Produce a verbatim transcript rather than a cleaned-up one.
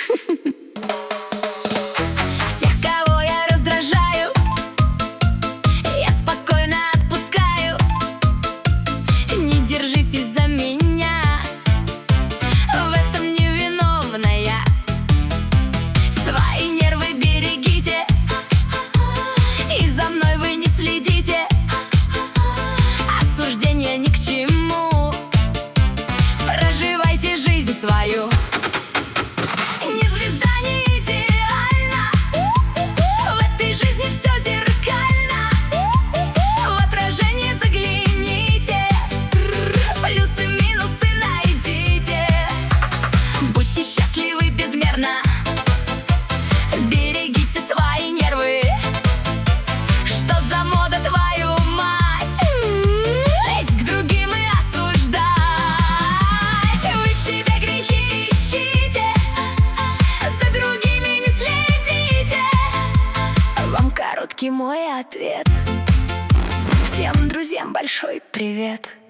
Всех, кого я раздражаю, я спокойно отпускаю. Не держитесь за меня, в этом не виновна я. Свои нервы берегите, и за мной вы не следите. Осуждение ни к чему, проживайте жизнь свою. Не звезда, не идеальна, в этой жизни все зеркально. В отражение загляните, плюсы, минусы найдите. Будьте счастливы безмерно, берегите свои нервы. Что за мода, твою мать, лезть к другим и осуждать? Вы в себе грехи ищите, за другими не следите. Вам короткий мой ответ, всем друзьям большой привет.